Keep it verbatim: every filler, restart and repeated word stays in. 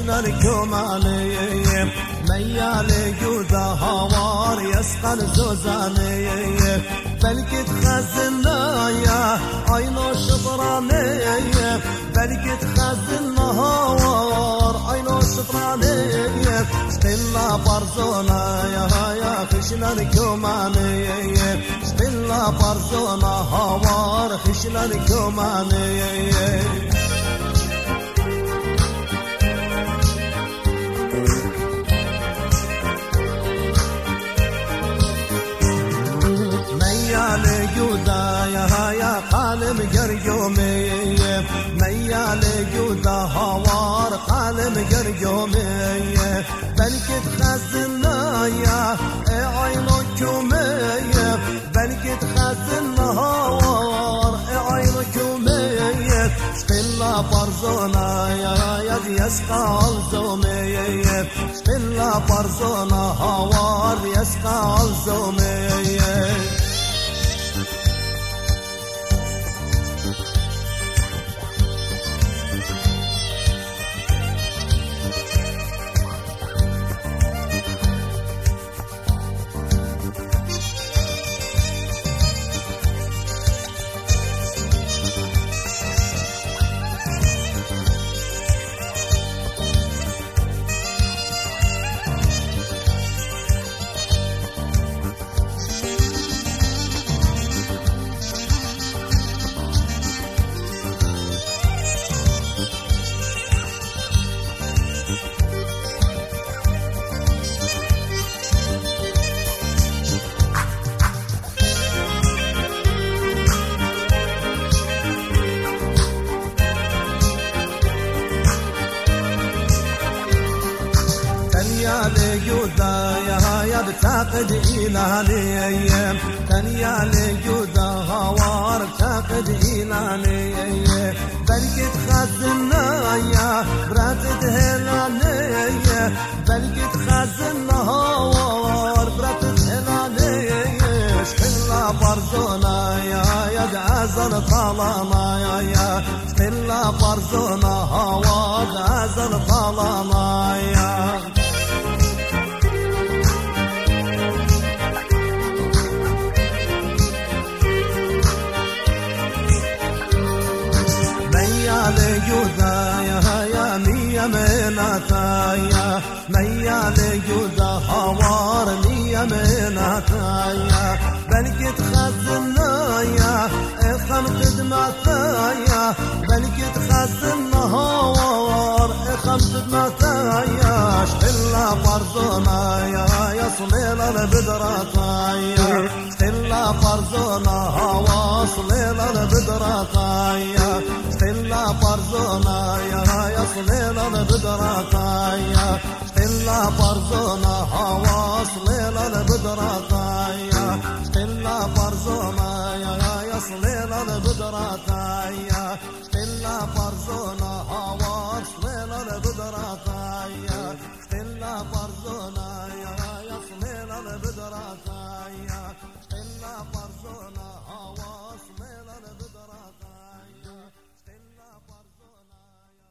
خشنر كماني ميال يودا هوار يسقن زوزاني بلكي تخزنا يا عينو شطراني بلكي تخزنا هوار عينو شطراني شقلا برزونا يا يا خشنر كماني شقلا برزونا هوار خشنر كماني ميال يودا يا يا قالم قريومي ميال يودا هوار قالم قريومي بلكي تخزنا يا عينكمي بلكي تخزنا هوار عينكمي شقلا برزونا يا يا يسقى الزومي شقلا برزونا هوار يسقى الزومي يودا يا يا بتعقد إيلاني تنيا ليودا هوار بتعقد إيلاني بلكي تخزنا يا براتد هلاني بلكي تخزنا هوار براتد هلاني شقلا برزونا يا يا دعزل طالما يا يا شقلا برزونا هوار دعزل طالما يا ميال يودا يا يا ميا مناتايا ميال يودا هوار ميا مناتايا بلكي تخزنا يا اخم خدماتايا بلكي تخزنا هوار اخم خدماتايا شقلا برزونا يا يا صليلا البدراتايا شقلا برزونا هوا صليلا البدراتايا شقلا برزونا يا يا صليلا البدراتايا شقلا برزونا هوا صليلا البدراتايا شقلا برزونا يا يا صليلا البدراتايا شقلا برزونا هوا صليلا البدراتايا شقلا برزونا يا يا صليلا البدراتايا